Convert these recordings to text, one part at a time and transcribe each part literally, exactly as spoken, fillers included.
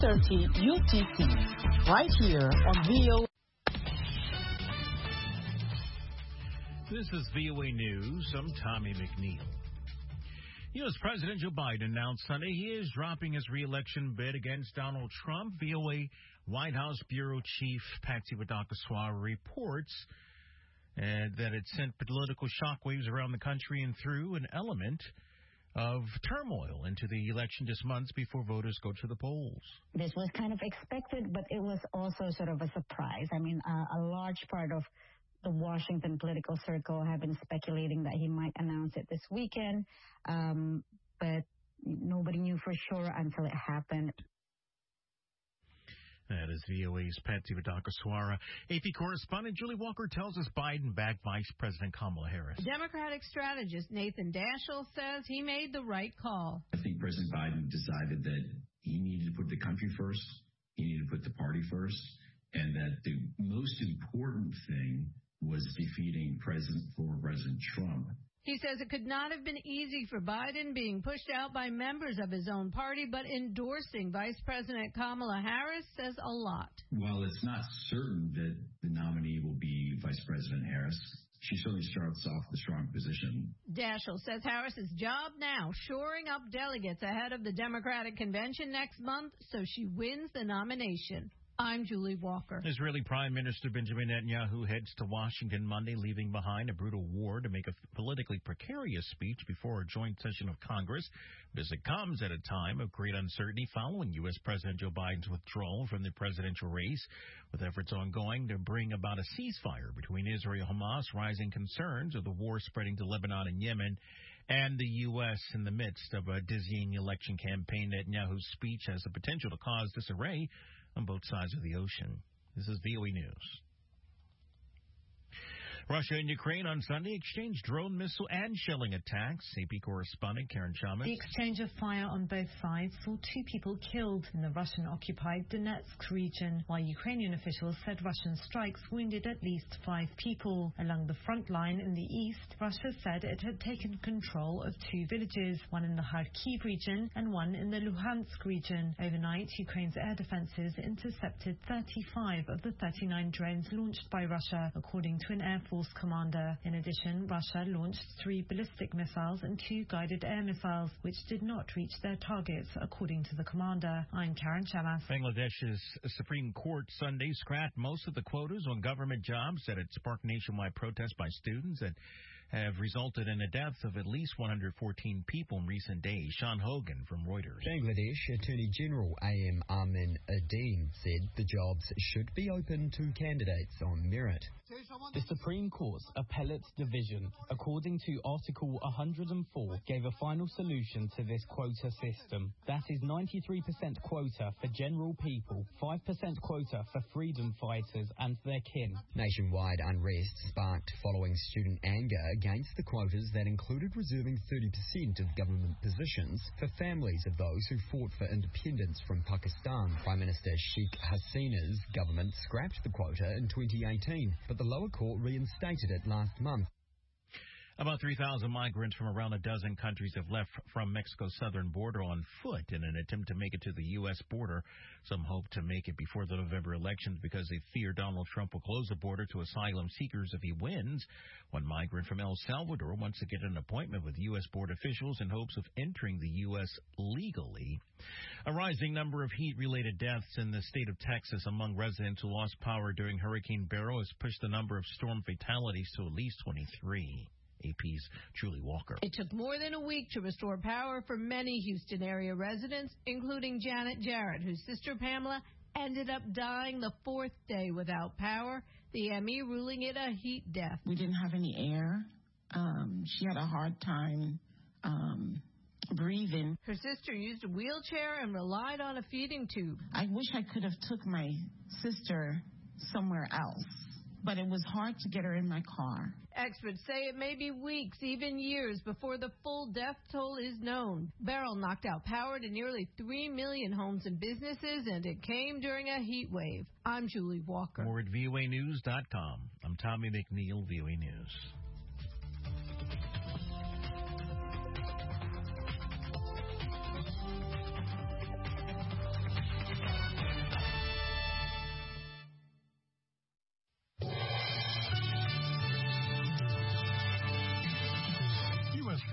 thirty U T C, right here on V O A. This is V O A News. I'm Tommy McNeil. U S. President Joe Biden announced Sunday he is dropping his re-election bid against Donald Trump. V O A White House Bureau Chief Patsy Widakuswara reports uh, that it sent political shockwaves around the country and threw an element of turmoil into the election just months before voters go to the polls. This was kind of expected, but it was also sort of a surprise. I mean, uh, a large part of the Washington political circle have been speculating that he might announce it this weekend, um, but nobody knew for sure until it happened. That is V O A's Patsy Widakuswara. A P correspondent Julie Walker tells us Biden backed Vice President Kamala Harris. Democratic strategist Nathan Daschle says he made the right call. I think President Biden decided that he needed to put the country first, he needed to put the party first, and that the most important thing was defeating President former President Trump. He says it could not have been easy for Biden being pushed out by members of his own party, but endorsing Vice President Kamala Harris says a lot. While it's not certain that the nominee will be Vice President Harris, she certainly starts off with a strong position. Daschle says Harris's job now, shoring up delegates ahead of the Democratic convention next month so she wins the nomination. I'm Julie Walker. Israeli Prime Minister Benjamin Netanyahu heads to Washington Monday, leaving behind a brutal war to make a politically precarious speech before a joint session of Congress. Visit comes at a time of great uncertainty following U S. President Joe Biden's withdrawal from the presidential race, with efforts ongoing to bring about a ceasefire between Israel and Hamas, rising concerns of the war spreading to Lebanon and Yemen, and the U S in the midst of a dizzying election campaign. Netanyahu's speech has the potential to cause disarray on both sides of the ocean. This is V O A News. Russia and Ukraine on Sunday exchanged drone, missile, and shelling attacks. A P correspondent Karen Chalmers. The exchange of fire on both sides saw two people killed in the Russian-occupied Donetsk region, while Ukrainian officials said Russian strikes wounded at least five people. Along the front line in the east, Russia said it had taken control of two villages, one in the Kharkiv region and one in the Luhansk region. Overnight, Ukraine's air defenses intercepted thirty-five of the thirty-nine drones launched by Russia, according to an Air Force commander. In addition, Russia launched three ballistic missiles and two guided air missiles, which did not reach their targets, according to the commander. I'm Karen Chamas. Bangladesh's Supreme Court Sunday scrapped most of the quotas on government jobs that had sparked nationwide protests by students that have resulted in the deaths of at least one hundred fourteen people in recent days. Sean Hogan from Reuters. Bangladesh Attorney General A M Amin Uddin said the jobs should be open to candidates on merit. The Supreme Court's Appellate Division, according to Article one hundred four, gave a final solution to this quota system. That is ninety-three percent quota for general people, five percent quota for freedom fighters and their kin. Nationwide unrest sparked following student anger against the quotas that included reserving thirty percent of government positions for families of those who fought for independence from Pakistan. Prime Minister Sheikh Hasina's government scrapped the quota in twenty eighteen, but the lower court reinstated it last month. About three thousand migrants from around a dozen countries have left from Mexico's southern border on foot in an attempt to make it to the U S border. Some hope to make it before the November elections because they fear Donald Trump will close the border to asylum seekers if he wins. One migrant from El Salvador wants to get an appointment with U S border officials in hopes of entering the U S legally. A rising number of heat-related deaths in the state of Texas among residents who lost power during Hurricane Beryl has pushed the number of storm fatalities to at least twenty-three. A P's Julie Walker. It took more than a week to restore power for many Houston area residents, including Janet Jarrett, whose sister Pamela ended up dying the fourth day without power, the M E ruling it a heat death. We didn't have any air. Um, she had a hard time um, breathing. Her sister used a wheelchair and relied on a feeding tube. I wish I could have took my sister somewhere else, but it was hard to get her in my car. Experts say it may be weeks, even years, before the full death toll is known. Beryl knocked out power to nearly three million homes and businesses, and it came during a heat wave. I'm Julie Walker. More at V O A news dot com. I'm Tommy McNeil, V O A News.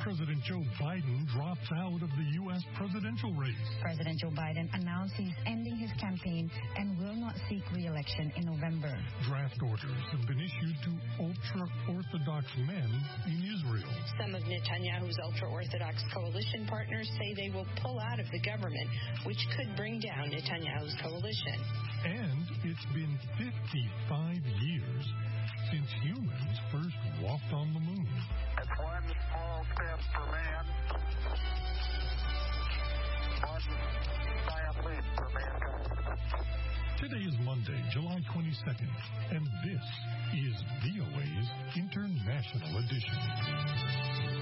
President Joe Biden drops out of the U S presidential race. President Joe Biden announced he's ending his campaign and will not seek re-election in November. Draft orders have been issued to ultra-Orthodox men in Israel. Some of Netanyahu's ultra-Orthodox coalition partners say they will pull out of the government, which could bring down Netanyahu's coalition. And it's been fifty-five years since humans first walked on the moon. That's one small step for man, one giant leap for mankind. Today is Monday, July twenty-second, and this is V O A's International Edition.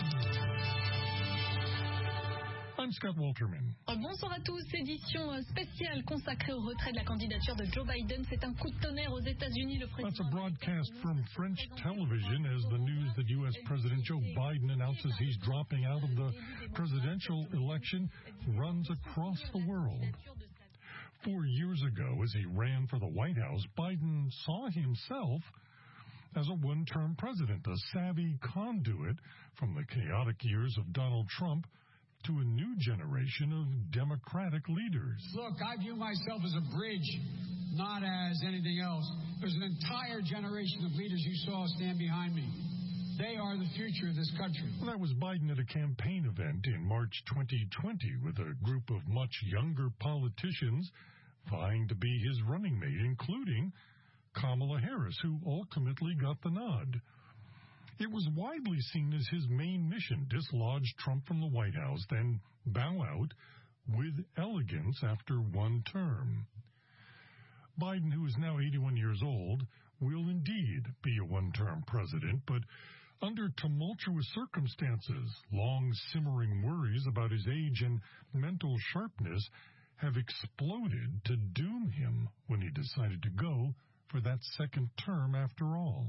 I'm Scott Walterman. Bonsoir à tous. Édition spéciale consacrée au retrait de la candidature de Joe Biden. C'est un coup de tonnerre aux États-Unis. Le président. That's a broadcast from French television as the news that U S President Joe Biden announces he's dropping out of the presidential election runs across the world. Four years ago, as he ran for the White House, Biden saw himself as a one-term president, a savvy conduit from the chaotic years of Donald Trump to a new generation of Democratic leaders. Look, I view myself as a bridge, not as anything else. There's an entire generation of leaders you saw stand behind me. They are the future of this country. Well, that was Biden at a campaign event in March twenty twenty with a group of much younger politicians vying to be his running mate, including Kamala Harris, who ultimately got the nod. It was widely seen as his main mission: dislodge Trump from the White House, then bow out with elegance after one term. Biden, who is now eighty-one years old, will indeed be a one-term president, but under tumultuous circumstances. Long simmering worries about his age and mental sharpness have exploded to doom him when he decided to go for that second term after all.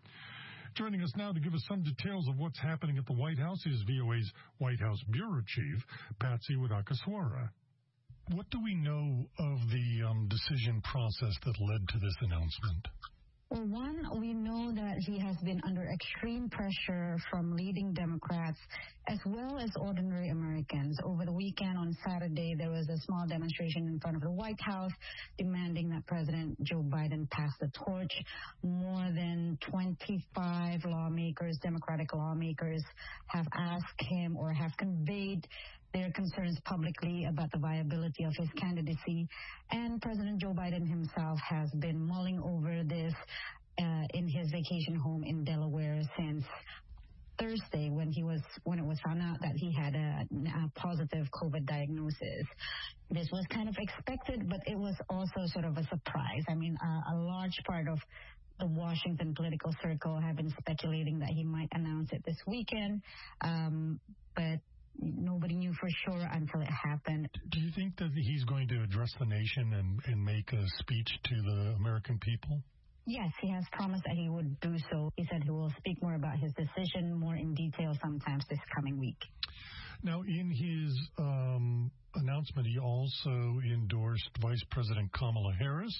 Joining us now to give us some details of what's happening at the White House is V O A's White House Bureau Chief, Patsy Widakuswara. What do we know of the um, decision process that led to this announcement? Well, one, we know that he has been under extreme pressure from leading Democrats as well as ordinary Americans. Over the weekend on Saturday, there was a small demonstration in front of the White House demanding that President Joe Biden pass the torch. More than twenty-five lawmakers, Democratic lawmakers, have asked him or have conveyed their concerns publicly about the viability of his candidacy. And President Joe Biden himself has been mulling over this uh, in his vacation home in Delaware since Thursday when he was when it was found out that he had a, a positive COVID diagnosis. This was kind of expected, but it was also sort of a surprise. I mean, uh, a large part of the Washington political circle have been speculating that he might announce it this weekend, um, but nobody knew for sure until it happened. Do you think that he's going to address the nation and, and make a speech to the American people? Yes, he has promised that he would do so. He said he will speak more about his decision more in detail sometimes this coming week. Now, in his um, announcement, he also endorsed Vice President Kamala Harris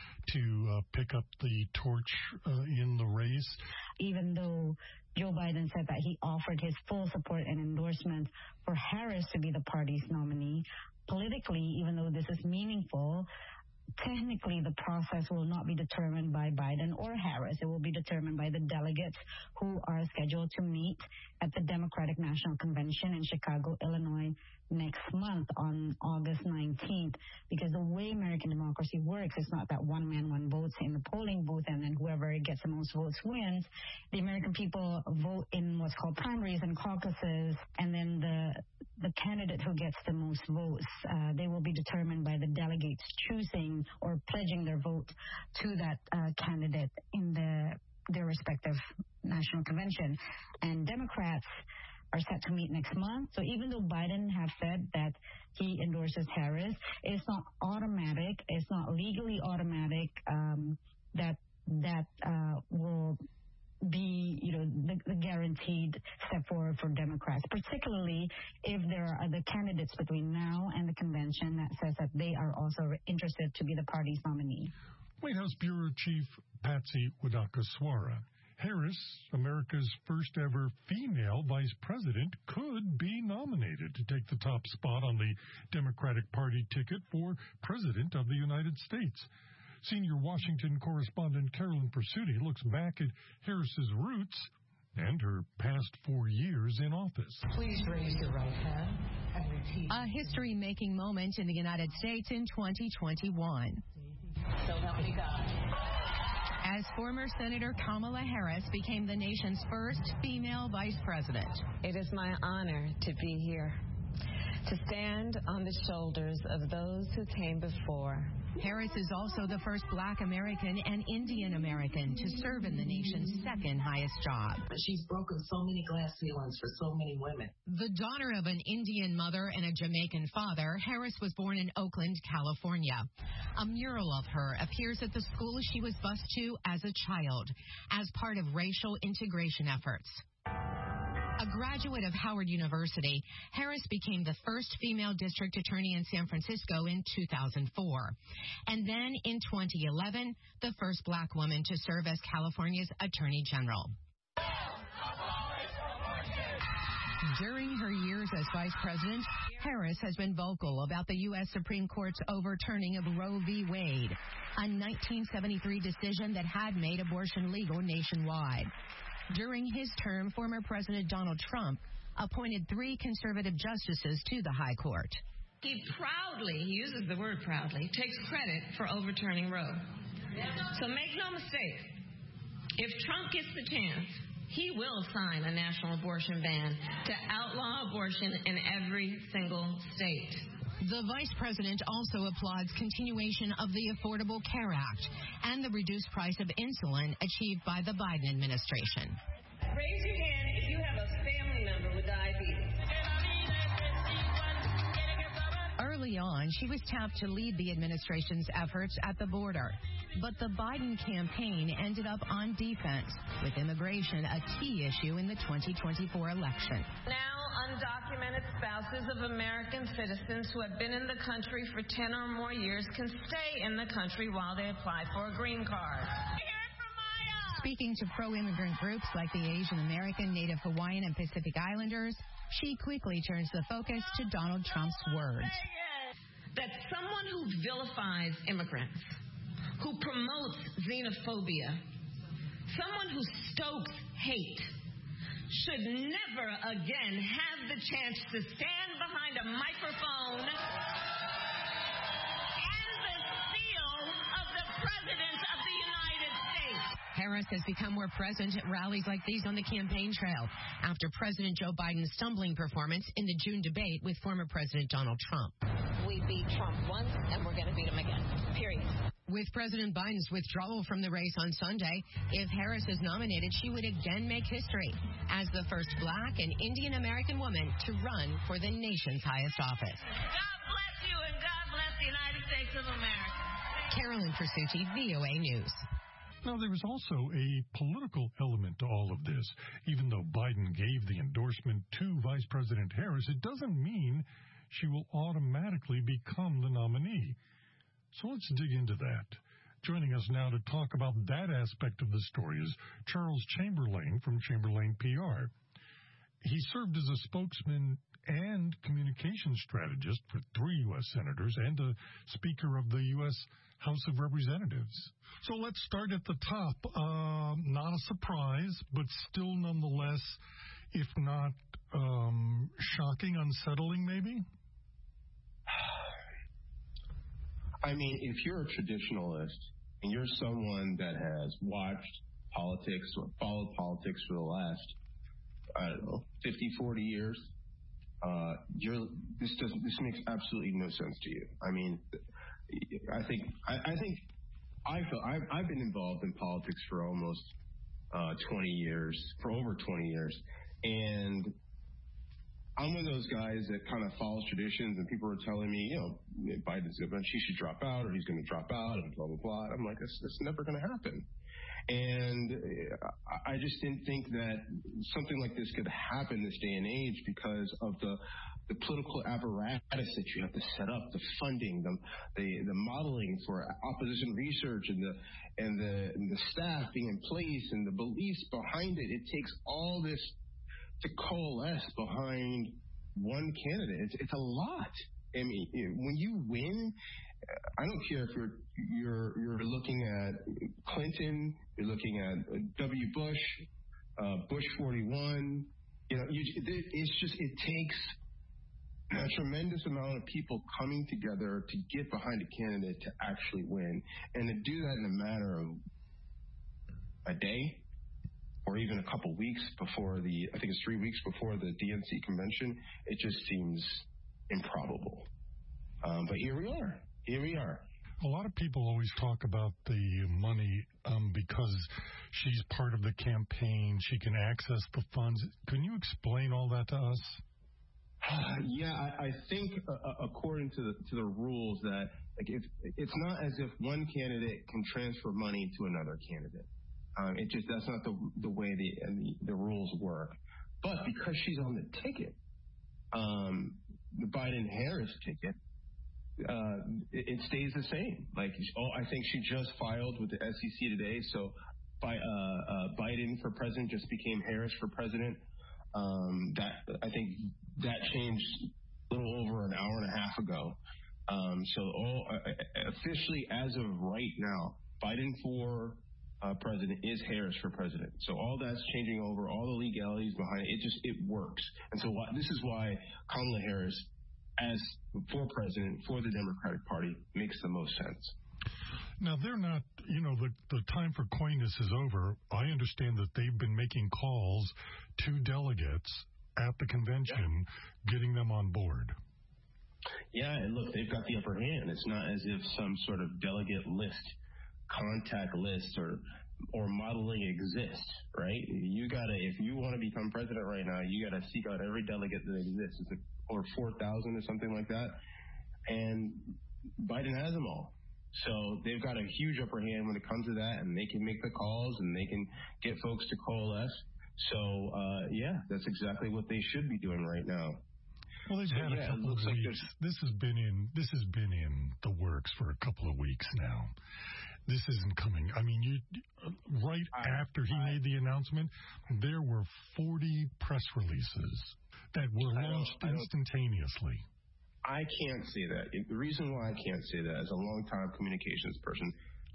to uh, pick up the torch uh, in the race. Even though Joe Biden said that he offered his full support and endorsement for Harris to be the party's nominee, politically, even though this is meaningful, technically the process will not be determined by Biden or Harris. It will be determined by the delegates who are scheduled to meet at the Democratic National Convention in Chicago, Illinois, next month on August nineteenth, because the way American democracy works, it's not that one man, one vote in the polling booth and then whoever gets the most votes wins. The American people vote in what's called primaries and caucuses, and then the the candidate who gets the most votes, uh, they will be determined by the delegates choosing or pledging their vote to that uh, candidate in the their respective national convention. And Democrats are set to meet next month. So even though Biden has said that he endorses Harris, it's not automatic, it's not legally automatic um, that that uh, will be, you know, the, the guaranteed step forward for Democrats, particularly if there are other candidates between now and the convention that says that they are also interested to be the party's nominee. White House Bureau Chief Patsy Widakuswara. Harris, America's first ever female vice president, could be nominated to take the top spot on the Democratic Party ticket for President of the United States. Senior Washington correspondent Carolyn Pursuti looks back at Harris's roots and her past four years in office. Please raise your right hand and repeat. A history-making moment in the United States in twenty twenty-one. So help me God. As former Senator Kamala Harris became the nation's first female vice president. It is my honor to be here, to stand on the shoulders of those who came before. Harris is also the first Black American and Indian American to serve in the nation's second highest job. She's broken so many glass ceilings for so many women. The daughter of an Indian mother and a Jamaican father, Harris was born in Oakland, California. A mural of her appears at the school she was bused to as a child, as part of racial integration efforts. A graduate of Howard University, Harris became the first female district attorney in San Francisco in two thousand four. And then in twenty eleven, the first Black woman to serve as California's Attorney General. During her years as vice president, Harris has been vocal about the U S Supreme Court's overturning of Roe v. Wade, a nineteen seventy-three decision that had made abortion legal nationwide. During his term, former President Donald Trump appointed three conservative justices to the High Court. He proudly, he uses the word proudly, takes credit for overturning Roe. So make no mistake, if Trump gets the chance, he will sign a national abortion ban to outlaw abortion in every single state. The vice president also applauds continuation of the Affordable Care Act and the reduced price of insulin achieved by the Biden administration. Raise your hand if you have a family member with diabetes. Early on, she was tapped to lead the administration's efforts at the border. But the Biden campaign ended up on defense, with immigration a key issue in the twenty twenty-four election. Now, undocumented spouses of American citizens who have been in the country for ten or more years can stay in the country while they apply for a green card. Speaking to pro-immigrant groups like the Asian American, Native Hawaiian, and Pacific Islanders, she quickly turns the focus to Donald Trump's words. That someone who vilifies immigrants, who promotes xenophobia, someone who stokes hate, should never again have the chance to stand behind a microphone and the seal of the President of the United States. Harris has become more present at rallies like these on the campaign trail after President Joe Biden's stumbling performance in the June debate with former President Donald Trump. We beat Trump once, and we're going to beat him again, period. With President Biden's withdrawal from the race on Sunday, if Harris is nominated, she would again make history as the first Black and Indian American woman to run for the nation's highest office. God bless you, and God bless the United States of America. Carolyn Pursuti, V O A News. Now, there is also a political element to all of this. Even though Biden gave the endorsement to Vice President Harris, it doesn't mean she will automatically become the nominee. So let's dig into that. Joining us now to talk about that aspect of the story is Charles Chamberlain from Chamberlain P R. He served as a spokesman and communications strategist for three U S senators and a Speaker of the U S House of Representatives. So let's start at the top. Uh, not a surprise, but still nonetheless, if not um, shocking, unsettling maybe? I mean, if you're a traditionalist and you're someone that has watched politics or followed politics for the last, I don't know, fifty, forty years, uh, you're, this doesn't, this makes absolutely no sense to you. I mean, I think, I, I think I feel, I've, I've been involved in politics for almost uh, twenty years, for over twenty years. And I'm one of those guys that kind of follows traditions, and people are telling me, you know, Biden's going to, she should drop out, or he's going to drop out, and blah, blah, blah. I'm like, that's, that's never going to happen. And I just didn't think that something like this could happen this day and age because of the the political apparatus that you have to set up, the funding, the the, the modeling for opposition research, and the and the and the staff being in place, and the beliefs behind it. It takes all this to coalesce behind one candidate. It's, it's a lot. I mean, when you win, I don't care if you're you're you're looking at Clinton, you're looking at W. Bush, uh, Bush forty-one. You know, you, it's just it takes a tremendous amount of people coming together to get behind a candidate to actually win, and to do that in a matter of a day or even a couple weeks before the, I think it's three weeks before the D N C convention, it just seems improbable. Um, but here we are. Here we are. A lot of people always talk about the money um, because she's part of the campaign. She can access the funds. Can you explain all that to us? Uh, yeah, I, I think uh, according to the to the rules that like if, it's not as if one candidate can transfer money to another candidate. Um, it just that's not the the way the, the the rules work. But because she's on the ticket, um, the Biden-Harris ticket, uh, it, it stays the same. Like, oh, I think she just filed with the S E C today. So, by, uh, uh, Biden for president just became Harris for president. Um, that I think that changed a little over an hour and a half ago. Um, so, all, uh, officially, as of right now, Biden for uh, president is Harris for president. So all that's changing over, all the legalities behind it. It just it works. And so why, this is why Kamala Harris, as for president for the Democratic Party, makes the most sense. Now, they're not, you know, the, the time for coyness is over. I understand that they've been making calls to delegates at the convention, yeah. getting them on board. Yeah, and look, they've got the upper hand. It's not as if some sort of delegate list, contact list, or or modeling exists, right? You gotta, if you want to become president right now, you gotta seek out every delegate that exists, is it, or four thousand or something like that, and Biden has them all. So they've got a huge upper hand when it comes to that, and they can make the calls and they can get folks to coalesce. So uh, yeah, that's exactly what they should be doing right now. Well, they've so, had yeah, a couple of like weeks. This has been in this has been in the works for a couple of weeks now. This isn't coming. I mean, you right I, after he I, made the announcement, there were forty press releases that were launched I instantaneously. I can't say that. The reason why I can't say that as a long-time communications person,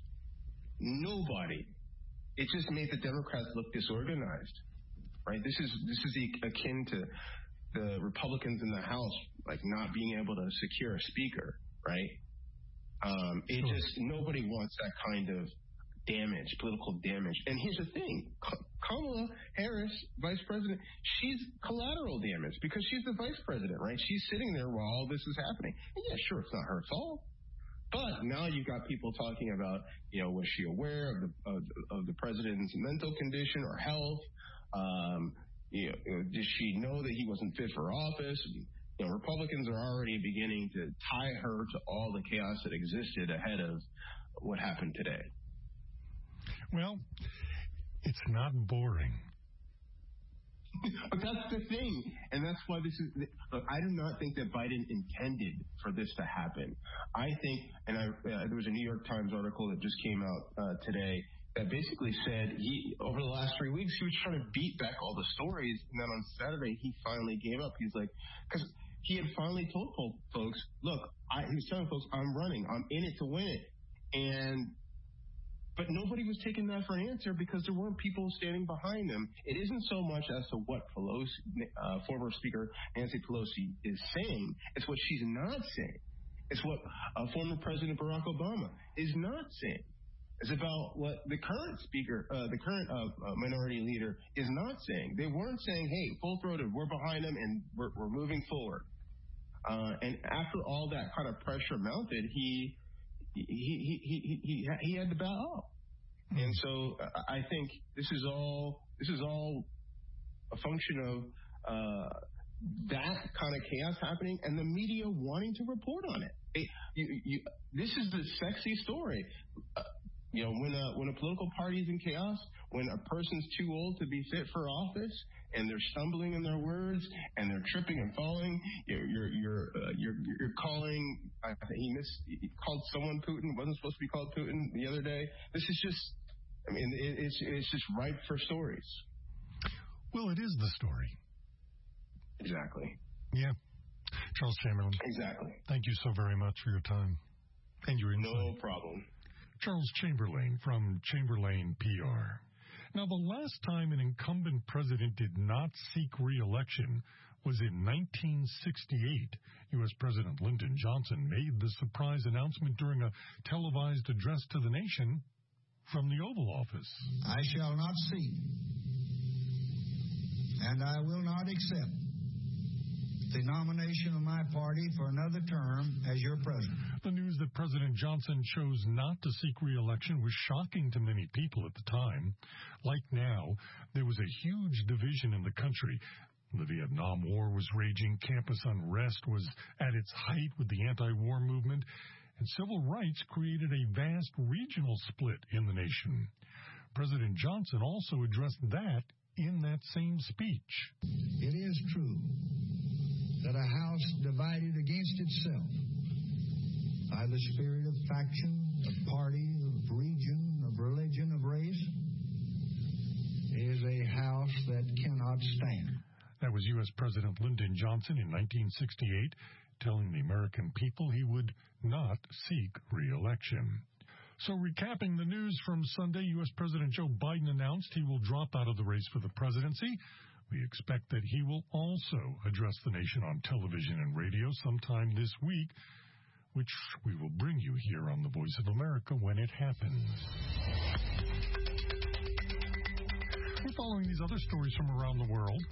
nobody. It just made the Democrats look disorganized, right? This is this is akin to the Republicans in the House, like not being able to secure a speaker, right? Um, it sure. just nobody wants that kind of damage, political damage. And here's the thing: Kamala Harris, vice president, she's collateral damage because she's the vice president, right? She's sitting there while all this is happening. And yeah, sure, it's not her fault. But now you've got people talking about, you know, was she aware of the of, of the president's mental condition or health? Um, you know, did she know that he wasn't fit for office? You know, Republicans are already beginning to tie her to all the chaos that existed ahead of what happened today. Well, it's not boring. But that's the thing, and that's why this is. Look, I do not think that Biden intended for this to happen. I think, and I, uh, there was a New York Times article that just came out uh, today that basically said he, over the last three weeks, he was trying to beat back all the stories, and then on Saturday he finally gave up. He's like, because he had finally told folks, look, I, he was telling folks, I'm running, I'm in it to win it, and. But nobody was taking that for an answer because there weren't people standing behind them. It isn't so much as to what Pelosi, uh, former Speaker Nancy Pelosi is saying. It's what she's not saying. It's what uh, former President Barack Obama is not saying. It's about what the current Speaker, uh, the current uh, uh, minority leader is not saying. They weren't saying, hey, full-throated, we're behind them and we're, we're moving forward. Uh, and after all that kind of pressure mounted, he... He he he he he had to bow out, and so I think this is all this is all a function of uh, that kind of chaos happening, and the media wanting to report on it. it you, you, this is the sexy story. Uh, You know, when a, when a political party is in chaos, when a person's too old to be fit for office, and they're stumbling in their words, and they're tripping and falling, you're you're you're uh, you're, you're calling. I think he missed. He called someone Putin. Wasn't supposed to be called Putin the other day. This is just. I mean, it, it's it's just ripe for stories. Well, it is the story. Exactly. Yeah. Charles Chamberlain. Exactly. Thank you so very much for your time and your insight. No problem. Charles Chamberlain from Chamberlain P R. Now, the last time an incumbent president did not seek re-election was in nineteen sixty-eight. U S. President Lyndon Johnson made the surprise announcement during a televised address to the nation from the Oval Office. I shall not seek, and I will not accept the nomination of my party for another term as your president. The news that President Johnson chose not to seek re-election was shocking to many people at the time. Like now, there was a huge division in the country. The Vietnam War was raging, campus unrest was at its height with the anti-war movement, and civil rights created a vast regional split in the nation. President Johnson also addressed that in that same speech. It is true that a house divided against itself by the spirit of faction, of party, of region, of religion, of race, is a house that cannot stand. That was U S. President Lyndon Johnson in nineteen sixty-eight, telling the American people he would not seek re-election. So recapping the news from Sunday, U S. President Joe Biden announced he will drop out of the race for the presidency. We expect that he will also address the nation on television and radio sometime this week, which we will bring you here on the Voice of America when it happens. We're following these other stories from around the world.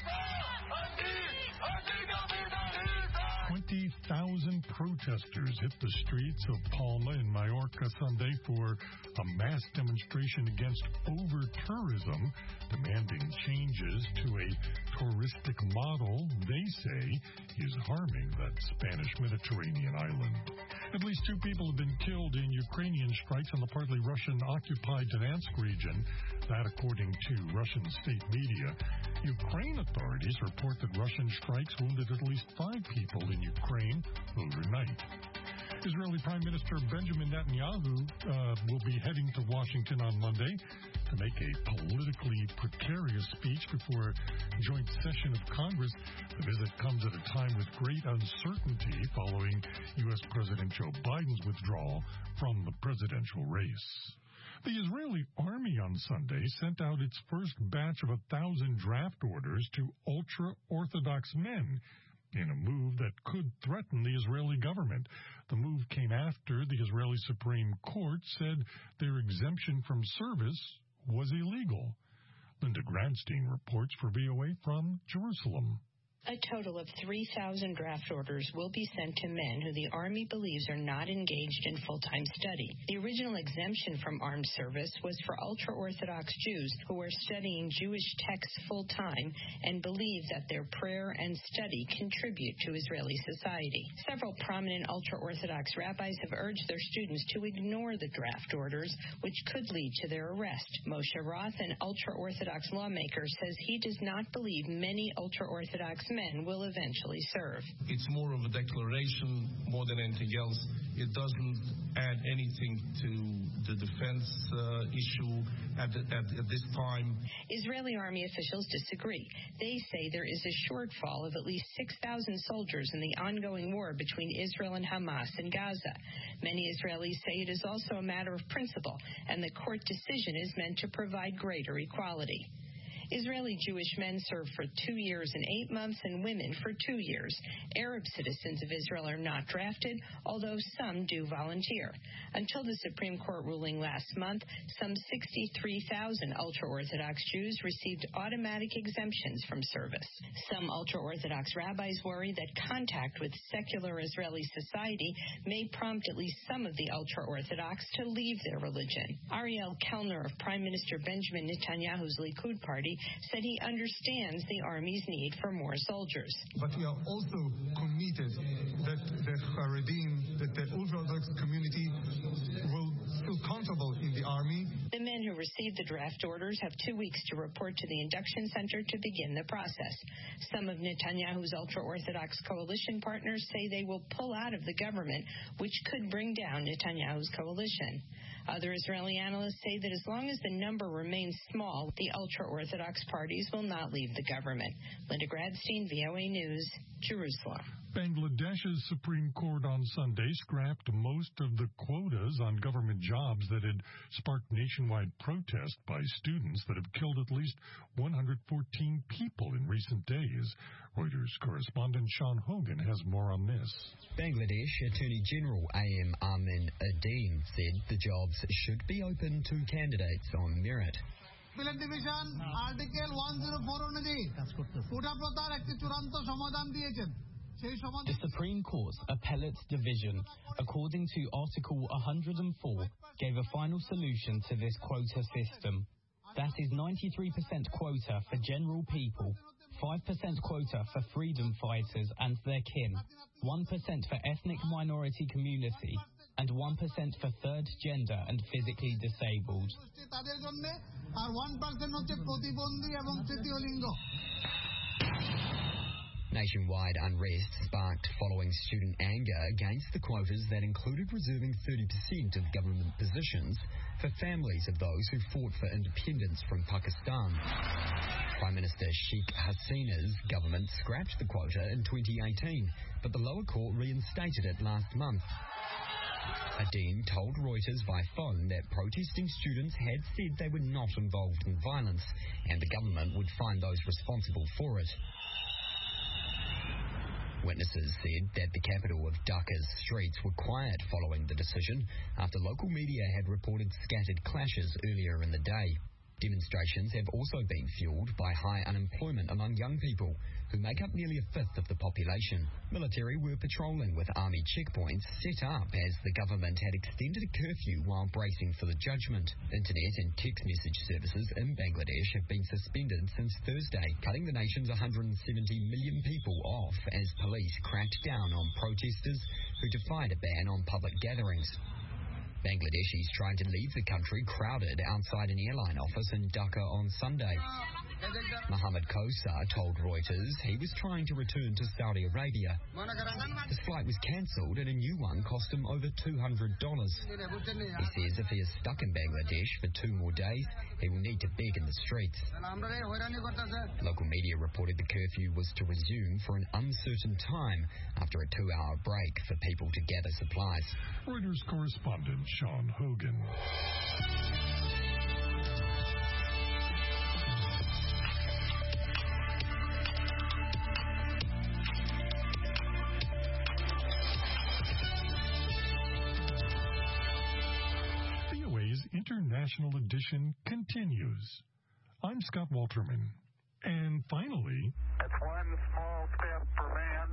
twenty thousand protesters hit the streets of Palma in Mallorca Sunday for a mass demonstration against over-tourism, demanding changes to a touristic model they say is harming that Spanish Mediterranean island. At least two people have been killed in Ukrainian strikes in the partly Russian-occupied Donetsk region, that according to Russian state media. Ukraine authorities report that Russian strikes wounded at least five people in Ukraine overnight. Israeli Prime Minister Benjamin Netanyahu uh, will be heading to Washington on Monday to make a politically precarious speech before a joint session of Congress. The visit comes at a time with great uncertainty following U S. President Joe Biden's withdrawal from the presidential race. The Israeli army on Sunday sent out its first batch of a thousand draft orders to ultra-Orthodox men in a move that could threaten the Israeli government. The move came after the Israeli Supreme Court said their exemption from service was illegal. Linda Gradstein reports for V O A from Jerusalem. A total of three thousand draft orders will be sent to men who the Army believes are not engaged in full-time study. The original exemption from armed service was for ultra-Orthodox Jews who are studying Jewish texts full-time and believe that their prayer and study contribute to Israeli society. Several prominent ultra-Orthodox rabbis have urged their students to ignore the draft orders, which could lead to their arrest. Moshe Roth, an ultra-Orthodox lawmaker, says he does not believe many ultra-Orthodox men will eventually serve. It's more of a declaration more than anything else. It doesn't add anything to the defense uh, issue at, the, at, at this time. Israeli army officials disagree. They say there is a shortfall of at least six thousand soldiers in the ongoing war between Israel and Hamas in Gaza. Many Israelis say it is also a matter of principle, and the court decision is meant to provide greater equality. Israeli Jewish men serve for two years and eight months and women for two years. Arab citizens of Israel are not drafted, although some do volunteer. Until the Supreme Court ruling last month, some sixty-three thousand ultra-Orthodox Jews received automatic exemptions from service. Some ultra-Orthodox rabbis worry that contact with secular Israeli society may prompt at least some of the ultra-Orthodox to leave their religion. Ariel Kellner of Prime Minister Benjamin Netanyahu's Likud party said he understands the Army's need for more soldiers. But we are also committed that the Haredim, that the ultra-Orthodox community will feel comfortable in the Army The men who received the draft orders have two weeks to report to the induction center to begin the process. Some of Netanyahu's ultra-Orthodox coalition partners say they will pull out of the government, which could bring down Netanyahu's coalition. Other Israeli analysts say that as long as the number remains small, the ultra-Orthodox parties will not leave the government. Linda Gradstein, V O A News, Jerusalem. Bangladesh's Supreme Court on Sunday scrapped most of the quotas on government jobs that had sparked nationwide protest by students that have killed at least one hundred fourteen people in recent days. Reuters correspondent Sean Hogan has more on this. Bangladesh Attorney General A M Amin Adeen said the jobs should be open to candidates on merit. Division Article one oh four অনুযায়ী কোটা প্রথার একটি চূড়ান্ত সমাধান দিয়েছেন। The Supreme Court's Appellate Division, according to Article one hundred four, gave a final solution to this quota system. That is ninety-three percent quota for general people, five percent quota for freedom fighters and their kin, one percent for ethnic minority community, and one percent for third gender and physically disabled. Nationwide unrest sparked following student anger against the quotas that included reserving thirty percent of government positions for families of those who fought for independence from Pakistan. Prime Minister Sheikh Hasina's government scrapped the quota in twenty eighteen, but the lower court reinstated it last month. Adeen told Reuters by phone that protesting students had said they were not involved in violence and the government would find those responsible for it. Witnesses said that the capital of Dhaka's streets were quiet following the decision after local media had reported scattered clashes earlier in the day. Demonstrations have also been fueled by high unemployment among young people, who make up nearly a fifth of the population. Military were patrolling with army checkpoints set up as the government had extended a curfew while bracing for the judgment. Internet and text message services in Bangladesh have been suspended since Thursday, cutting the nation's one hundred seventy million people off as police cracked down on protesters who defied a ban on public gatherings. Bangladeshis trying to leave the country crowded outside an airline office in Dhaka on Sunday. Mohammed Kosar told Reuters he was trying to return to Saudi Arabia. His flight was cancelled and a new one cost him over two hundred dollars. He says if he is stuck in Bangladesh for two more days, he will need to beg in the streets. Local media reported the curfew was to resume for an uncertain time after a two-hour break for people to gather supplies. Reuters correspondent Sean Hogan. International edition continues. I'm Scott Walterman. And finally... That's one small step for man,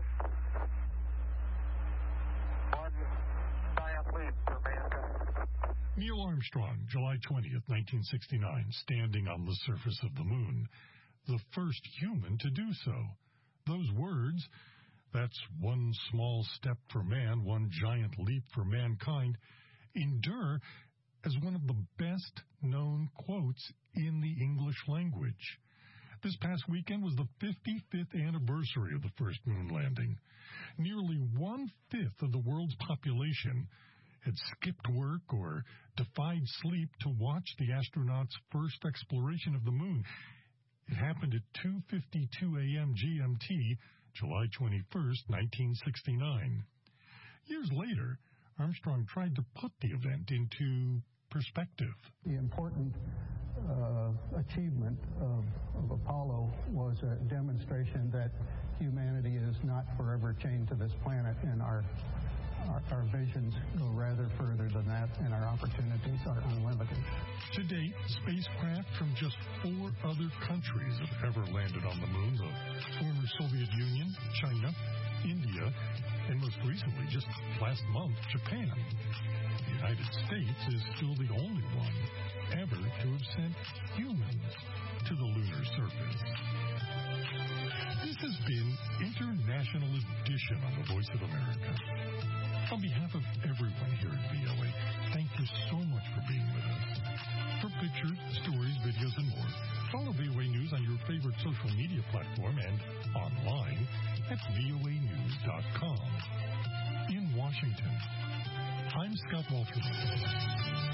one giant leap for mankind. Neil Armstrong, July twentieth, nineteen sixty-nine, standing on the surface of the moon, the first human to do so. Those words, that's one small step for man, one giant leap for mankind, endure as one of the best-known quotes in the English language. This past weekend was the fifty-fifth anniversary of the first moon landing. Nearly one-fifth of the world's population had skipped work or defied sleep to watch the astronauts' first exploration of the moon. It happened at two fifty-two a.m. G M T, July twenty-first, nineteen sixty-nine. Years later, Armstrong tried to put the event into perspective. The important uh, achievement of, of Apollo was a demonstration that humanity is not forever chained to this planet, and our, our, our visions go rather further than that, and our opportunities are unlimited. To date, spacecraft from just four other countries have ever landed on the moon: the former Soviet Union, China, India, and most recently, just last month, Japan. The United States is still the only one ever to have sent humans to the lunar surface. This has been International Edition on the Voice of America. On behalf of everyone here at V O A, thank you so much for being with us. For Scott Walter.